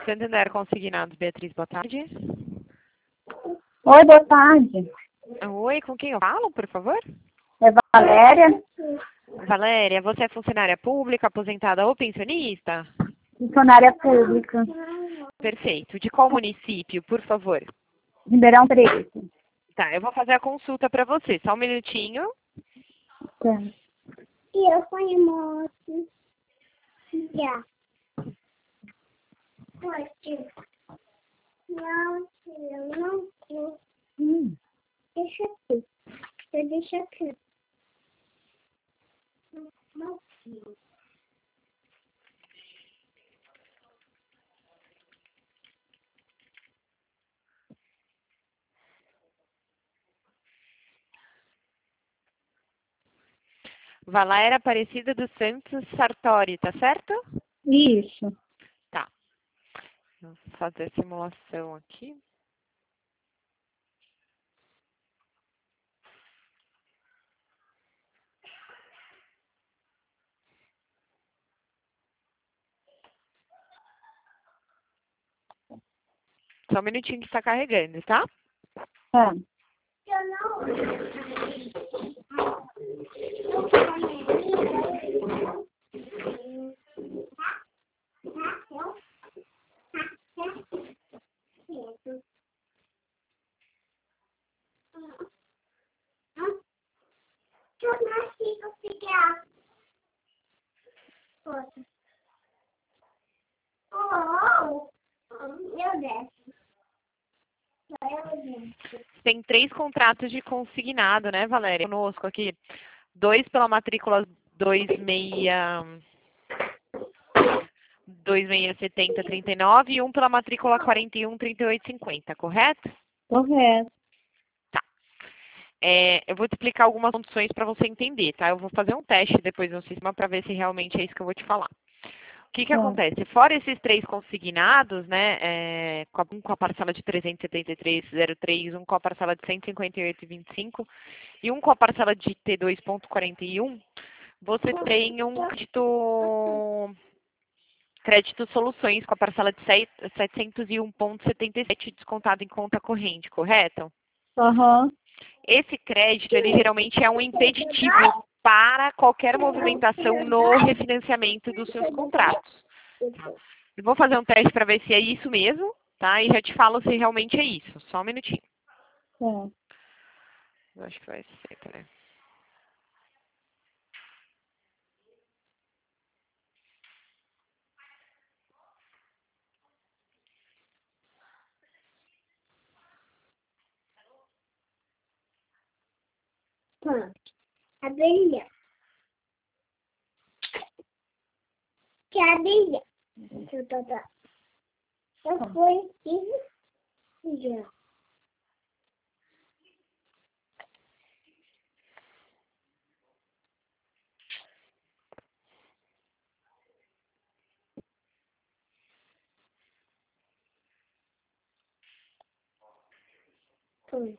Santander Consignados, Beatriz, boa tarde. Oi, boa tarde. Oi, com quem eu falo, por favor? É Valéria, Valéria, você é funcionária pública, aposentada ou pensionista? funcionária pública, Perfeito. De qual município, por favor? Ribeirão Preto. Tá, eu vou fazer a consulta para você. Só um minutinho. Tá. E eu fui moço. Já. Pode. Não, eu não quero. Deixa aqui. Eu deixo aqui. Não. Valéria Aparecida dos Santos Sartori, tá certo? Isso. Tá. Vou fazer a simulação aqui. Só um minutinho que está carregando, tá? Tá. Eu não. Eu nasci com cigarro. Meu Deus. Tem 3 contratos de consignado, né, Valéria? Conosco aqui. 2 pela matrícula 267039 e 1 pela matrícula 413850, correto? Correto. Tá. Eu vou te explicar algumas condições para você entender, tá? Eu vou fazer um teste depois no sistema para ver se realmente é isso que eu vou te falar. O que Tá. acontece? Fora esses 3 consignados, né, um com a parcela de 373,03, um com a parcela de 158,25 e um com a parcela de T2,41, você tem um crédito soluções com a parcela de 701,77 descontado em conta corrente, correto? Aham. Esse crédito, ele geralmente é um impeditivo para qualquer movimentação no refinanciamento dos seus contratos. Tá? Eu vou fazer um teste para ver se é isso mesmo, tá? E já te falo se realmente é isso. Só um minutinho. Tá. Eu acho que vai ser, peraí. Abelha. Que abelha? Eu fui aqui já. Foi.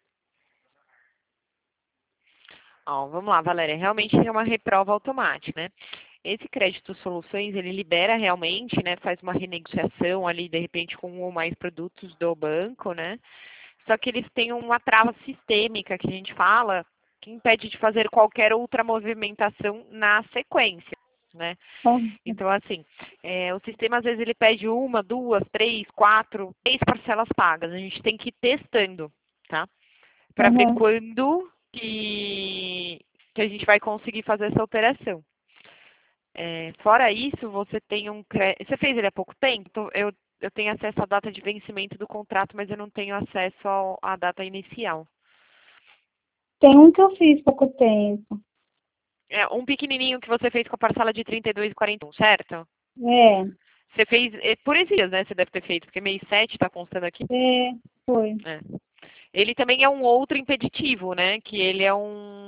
Ó, vamos lá, Valéria. Realmente é uma reprova automática, né? Esse crédito soluções, ele libera realmente, né? Faz uma renegociação ali, de repente, com um ou mais produtos do banco, né? Só que eles têm uma trava sistêmica que a gente fala, que impede de fazer qualquer outra movimentação na sequência, né? Então, assim, o sistema às vezes ele pede 1, 2, 3, 4, 6 parcelas pagas. A gente tem que ir testando, tá? Para ver Aham. quando que a gente vai conseguir fazer essa operação. Fora isso, você tem um crédito. Você fez ele há pouco tempo? Eu tenho acesso à data de vencimento do contrato, mas eu não tenho acesso à data inicial. Tem um que eu fiz há pouco tempo. Um pequenininho que você fez com a parcela de 32,41, certo? É. Você fez por esses dias, né? Você deve ter feito, porque mês 7 está constando aqui. Foi. Ele também é um outro impeditivo, né? Que ele é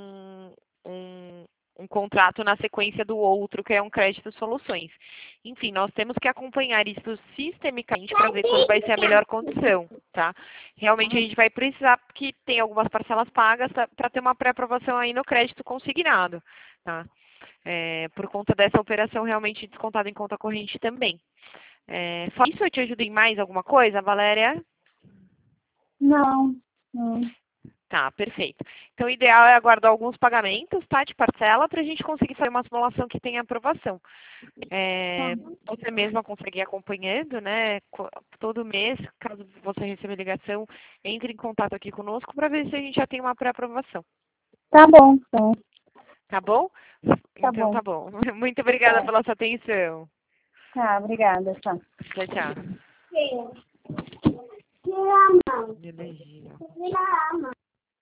um contrato na sequência do outro, que é um crédito soluções. Enfim, nós temos que acompanhar isso sistemicamente para ver qual vai ser a melhor condição, tá? Realmente a gente vai precisar que tenha algumas parcelas pagas para ter uma pré-aprovação aí no crédito consignado, tá? Por conta dessa operação realmente descontada em conta corrente também. Fora isso, eu te ajudo em mais alguma coisa, Valéria? Não, não. Tá, perfeito. Então, o ideal é aguardar alguns pagamentos, tá, de parcela, para a gente conseguir fazer uma simulação que tenha aprovação. Você mesma consegue ir acompanhando, né, todo mês, caso você receba ligação, entre em contato aqui conosco para ver se a gente já tem uma pré-aprovação. Tá bom, então. Tá bom? Tá Então, bom. tá bom. Muito obrigada Tá. pela sua atenção. Tá, obrigada. Tchau. Tchau, tchau. Tira a mão. Energia. Tira a mão.